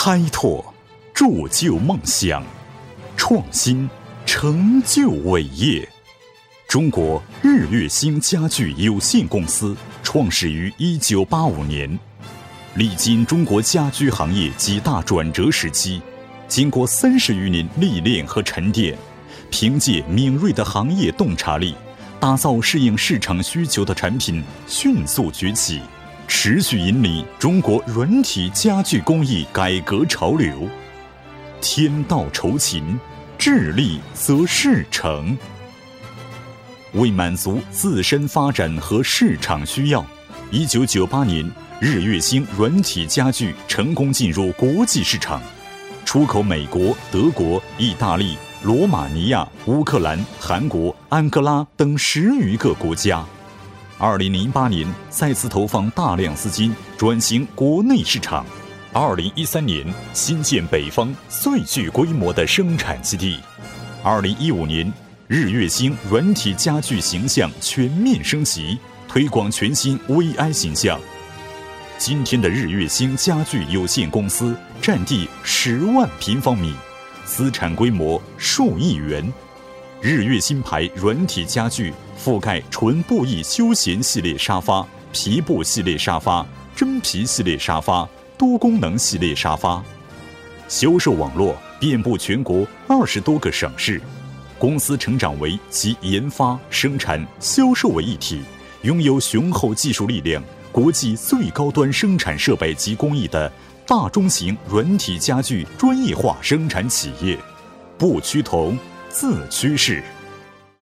开拓，铸就梦想；创新，成就伟业。中国日月星家具有限公司创始于1985年，历经中国家居行业几大转折时期，经过30余年历练和沉淀，凭借敏锐的行业洞察力，打造适应市场需求的产品，迅速崛起，持续引领中国软体家具工艺改革潮流。天道酬勤，致力则事成。为满足自身发展和市场需要，1998年，日月星软体家具成功进入国际市场，出口美国、德国、意大利、罗马尼亚、乌克兰、韩国、安哥拉等10余个国家。2008年再次投放大量资金转型国内市场。2013年新建北方最具规模的生产基地。2015年，日月星软体家具形象全面升级，推广全新 VI 形象。今天的日月星家具有限公司占地10万平方米，资产规模数亿元。日月星牌软体家具覆盖纯布艺休闲系列沙发、皮布系列沙发、真皮系列沙发、多功能系列沙发，销售网络遍布全国20多个省市。公司成长为集研发、生产、销售为一体，拥有雄厚技术力量、国际最高端生产设备及工艺的大中型软体家具专业化生产企业，不趋同，自趋势。